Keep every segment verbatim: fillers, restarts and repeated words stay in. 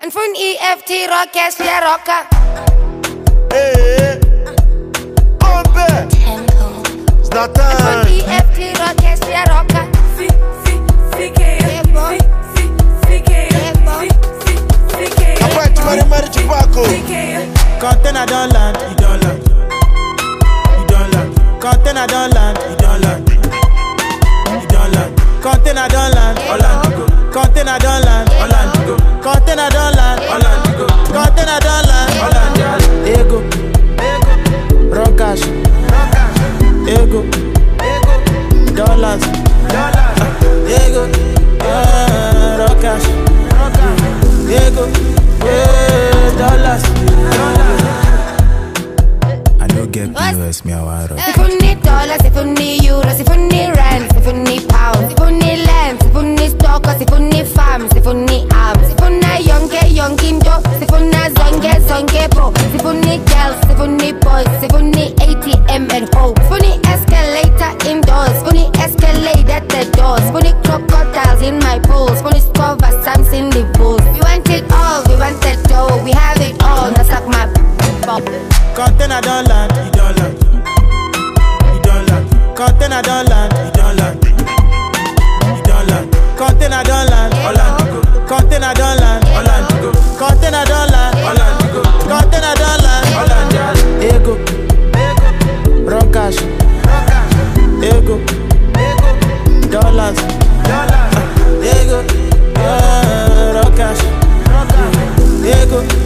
En voor een E F T rockers, ja rocker. Hey, come back. It's not time. En voor een E F T rockers, ja rocker. C C C K C C C K C K. I want you to marry Chipaco. Container don't land, you don't land. You don't land. Container don't land, you don't land. You don't land. Container don't land, Orlando. Container don't land, Orlando. Container don't land, Orlando. Container don't land, Orlando. Ego, raw cash, ego, dollars, ego, raw cash, ego, dollars. I don't get P O S, me I want to. If you need dollars, if you need euros, if you need rands, if you need pounds, if you need lands, if you need stockers, if you need farms, if you need arms, if you need young get young kindo, if you need zonge zonge bro, if you need girls, if you need boys, if you need A T M and hope, if you need escalator indoors, if you need escalate at the doors, if you need crocodiles in my pools, if you need cover Sam's in the booth. We want it all, we want it all, we have it all. Now suck my bop. Container don't land, you don't land. You don't land. Container don't land, you don't land. You don't land. Container don't land, Orlando. Container don't land, Orlando. Container don't land, Orlando. Container don't land, Orlando. Ego, raw cash, ego, dollars, ego, raw cash, ego.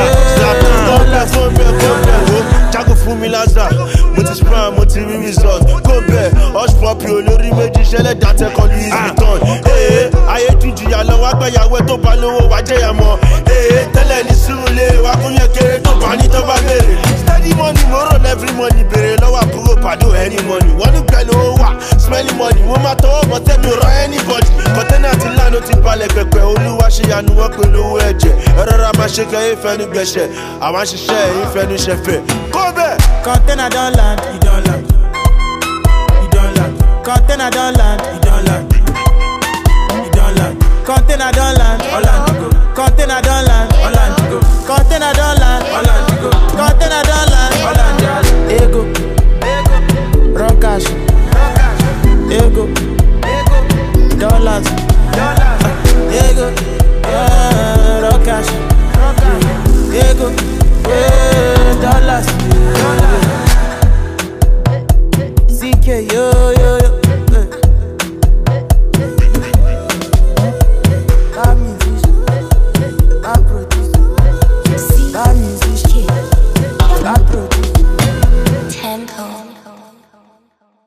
Jago fún mi lásà, mo ti spam, mo ti rí result. Go bẹ̀, hush puppy olórí méjì ṣẹlẹ̀ dàtẹ́ kọlu his return. Ee, ayé tún jìyà lọ wá gbẹ̀yàwó tó bá lówó wá jẹ̀yà mọ́. Ee, tẹ́lẹ̀ ní sùúrùlé wá kún yẹn kéré tó bá ní tó bá béèrè. Steady money, mo run every money, béèrè lọ́wọ́ àbúrò pàdó any money. Wọ́n ní pẹ̀lú owó wà, smelly money, wọ́n máa tọwọ́ bọ̀ tẹ́mi ò rán anybody. Kọ̀tẹ́nà ti lánàá ti balẹ̀ pẹ̀pẹ̀, olúwa ṣe yanu wọ́n pẹ̀lú owó ẹ̀jẹ̀. Ẹ̀rọ ra máa ṣe kẹ́ ìfẹ́nu gbẹ̀ṣẹ̀, àwọn ṣiṣẹ́ ìfẹ́nu ṣẹ̀fẹ̀. Go back. Container don't land, you don't land. You don't land. Container don't land, you don't land. You don't land. Container don't land, Orlando.